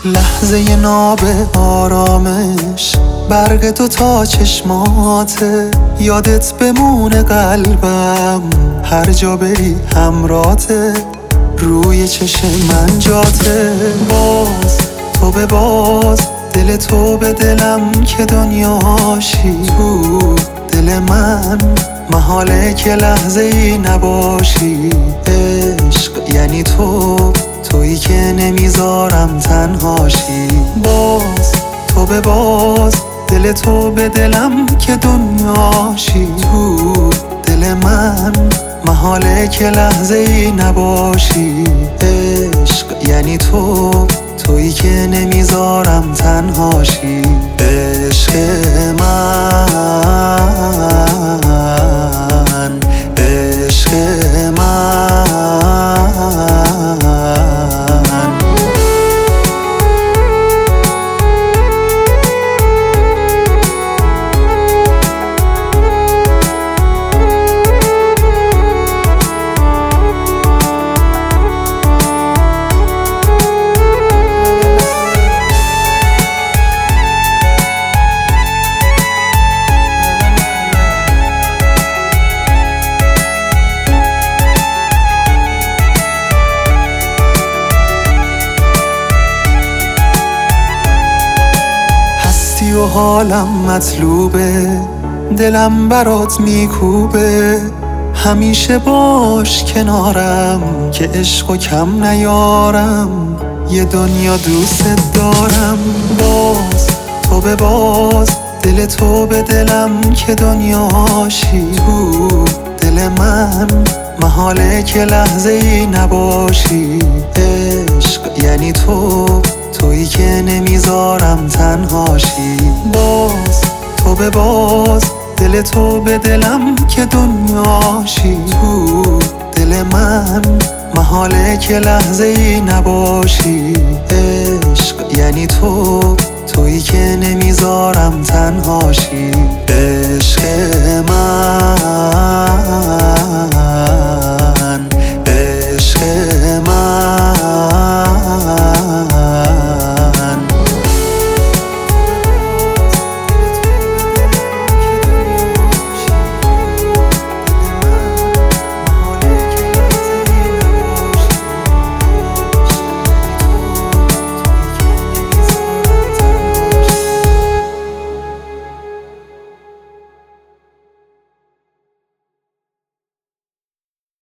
لحظه ناب آرامش، برق تو تا چشماته، یادت بمونه قلبم هر جا بری همراته، روی چشم من جاته. باز تو به باز، دل تو به دلم که دنیاشی، تو دل من محاله که لحظه ای نباشی. عشق یعنی تویی که نمیذارم تنهاشی. باز تو به باز، دل تو به دلم که دنیاشی، تو دل من محاله که لحظه ای نباشی. عشق یعنی تویی که نمیذارم تنهاشی. عشق من، عشق من. و حالم مطلوبه، دلم برات میکوبه، همیشه باش کنارم که عشقو کم نیارم، یه دنیا دوست دارم. باز تو به باز، دل تو به دلم که دنیاشی، تو دل من محاله که لحظه ای نباشی. عشق یعنی تویی که نمیذارم تنهاشی. باز تو به باز، دل تو به دلم که دنیاشی، تو دل من محاله که لحظه ای نباشی. عشق یعنی تویی که نمیذارم تنهاشی.